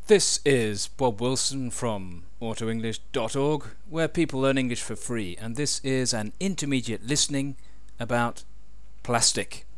This is Bob Wilson from AutoEnglish.org, where people learn English for free, and this is an intermediate listening about plastic.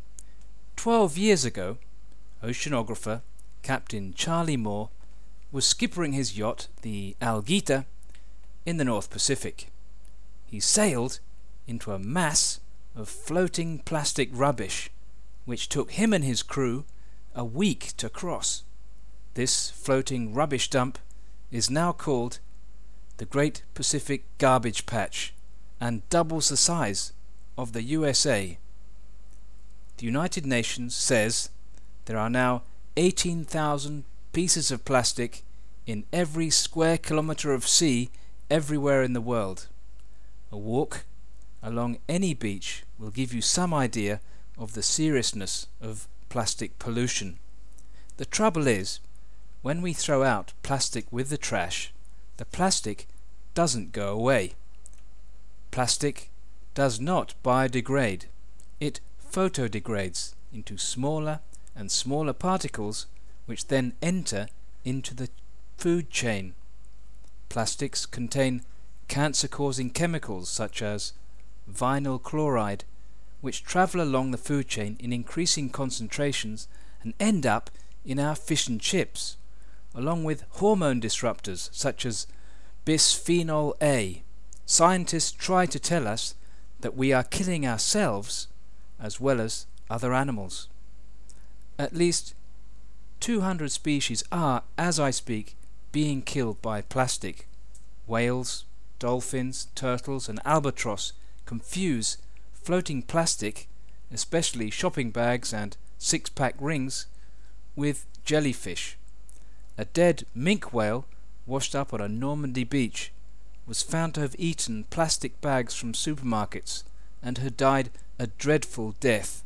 12 years ago, oceanographer Captain Charlie Moore was skippering his yacht, the Algeta, in the North Pacific. He sailed into a mass of floating plastic rubbish, which took him and his crew a week to cross. This floating rubbish dump is now called the Great Pacific Garbage Patch and doubles the size of the USA. The United Nations says there are now 18,000 pieces of plastic in every square kilometre of sea everywhere in the world. A walk along any beach will give you some idea of the seriousness of plastic pollution. The trouble is, when we throw out plastic with the trash, the plastic doesn't go away. Plastic does not biodegrade. It photodegrades into smaller and smaller particles which then enter into the food chain. Plastics contain cancer-causing chemicals such as vinyl chloride, which travel along the food chain in increasing concentrations and end up in our fish and chips, along with hormone disruptors such as bisphenol A. Scientists try to tell us that we are killing ourselves as well as other animals. At least 200 species are, as I speak, being killed by plastic. Whales, dolphins, turtles and albatross confuse floating plastic, especially shopping bags and six-pack rings, with jellyfish. A dead minke whale washed up on a Normandy beach was found to have eaten plastic bags from supermarkets and had died a dreadful death.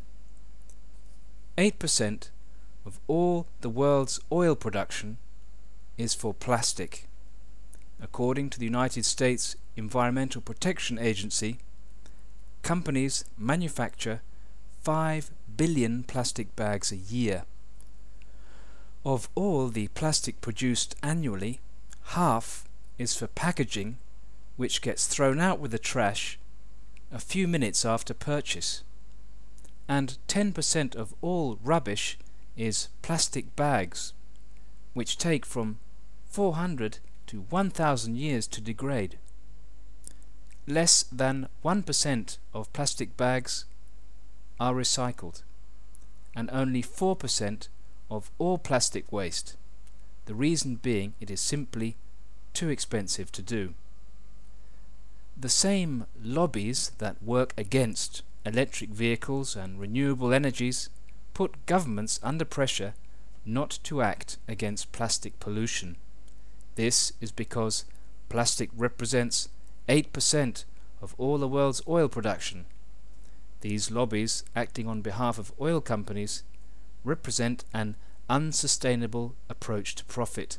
8% of all the world's oil production is for plastic. According to the United States Environmental Protection Agency, companies manufacture 5 billion plastic bags a year. Of all the plastic produced annually, half is for packaging, which gets thrown out with the trash a few minutes after purchase. And 10% of all rubbish is plastic bags, which take from 400 to 1,000 years to degrade. Less than 1% of plastic bags are recycled, and only 4% of all plastic waste, the reason being it is simply too expensive to do. The same lobbies that work against electric vehicles and renewable energies put governments under pressure not to act against plastic pollution. This is because plastic represents 8% of all the world's oil production. These lobbies, acting on behalf of oil companies, represent an unsustainable approach to profit.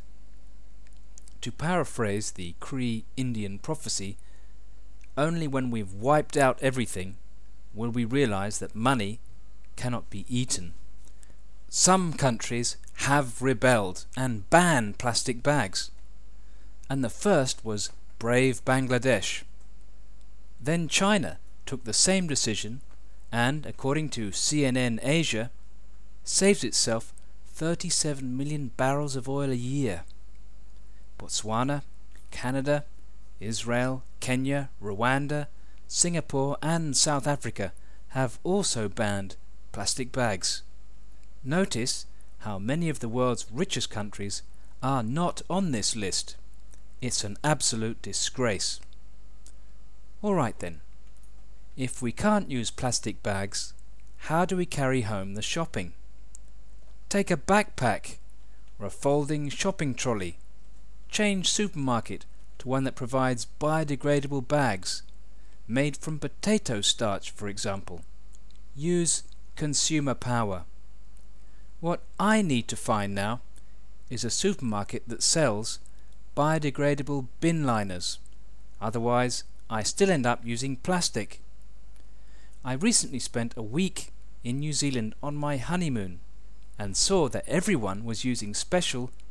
To paraphrase the Cree Indian prophecy, only when we've wiped out everything will we realize that money cannot be eaten. Some countries have rebelled and banned plastic bags, and the first was brave Bangladesh. Then China took the same decision and, according to CNN Asia, saved itself 37 million barrels of oil a year. Botswana, Canada, Israel, Kenya, Rwanda, Singapore and South Africa have also banned plastic bags. Notice how many of the world's richest countries are not on this list. It's an absolute disgrace. Alright then, if we can't use plastic bags, how do we carry home the shopping? Take a backpack or a folding shopping trolley. Change supermarket to one that provides biodegradable bags made from potato starch, for example. Use consumer power. What I need to find now is a supermarket that sells biodegradable bin liners. Otherwise, I still end up using plastic. I recently spent a week in New Zealand on my honeymoon and saw that everyone was using special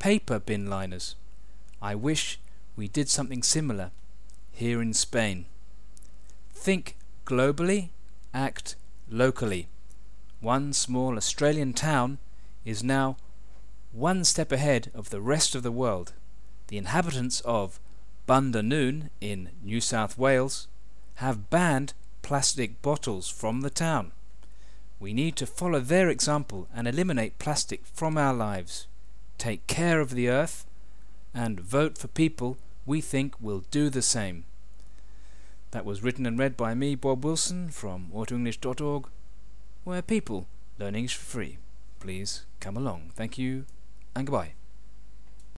paper bin liners. I wish we did something similar here in Spain. Think globally, act locally. One small Australian town is now one step ahead of the rest of the world. The inhabitants of Bundanoon in New South Wales have banned plastic bottles from the town. We need to follow their example and eliminate plastic from our lives. Take care of the earth and vote for people we think will do the same. That was written and read by me, Bob Wilson, from autoenglish.org, where people learn English for free. Please come along. Thank you and goodbye.